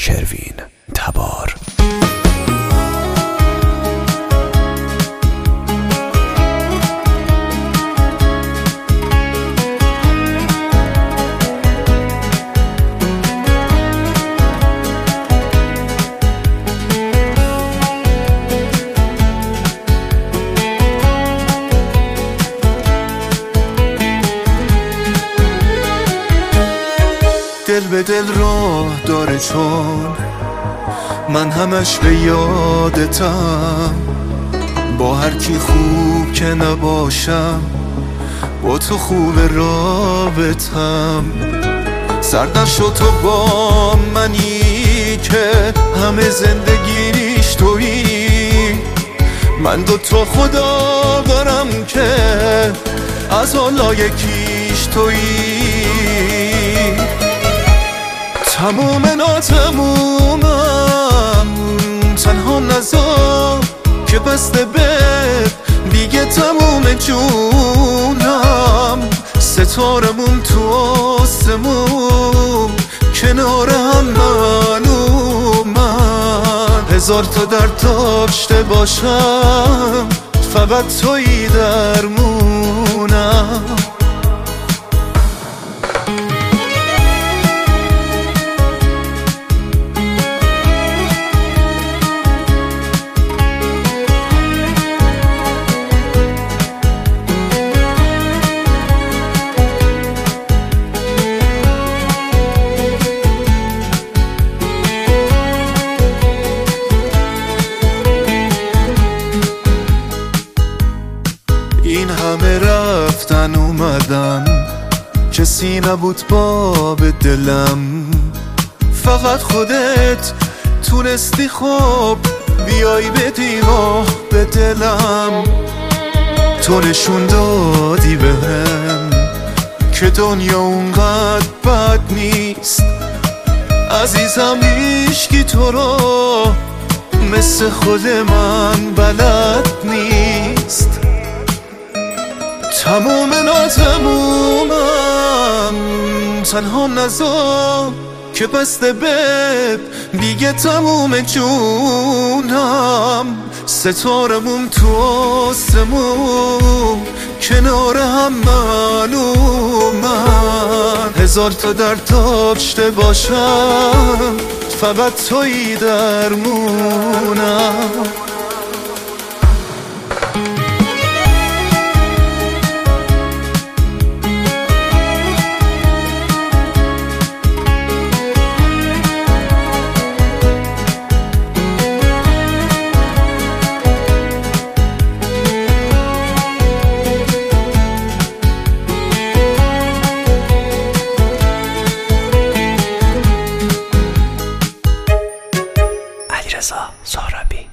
شروین تبار. دل به دل راه داره چون من همش به یادتم، با هر کی خوب که نباشم با تو خوب رابطم. سرد نشو تو با منی که همه زندگیش تویی، من دوتا خدا دارم که از حالا یکیش تویی. تموم ناتمومم تنها نذار که بسته به دیگه تموم جونم. ستارمون تو آسمون کنار هم من و من، هزار تا درد داشته باشم فقط تویی درمونم. این همه رفتن اومدن کسی نبود باب دلم، فقط خودت تونستی خوب بیای بدی راه به دلم. تو نشون دادی بهم که دنیا اونقدر بد نیست، عزیزم هیچکی تو رو مثل خود من بلد نیست. تموم ناتمومم تنها نذار که بسته به دیگه تموم جونم. ستارمون تو آسمون کنار هم من و من، هزار تا درد داشته باشم فقط تویی درمونم. علیرضا سهرابی.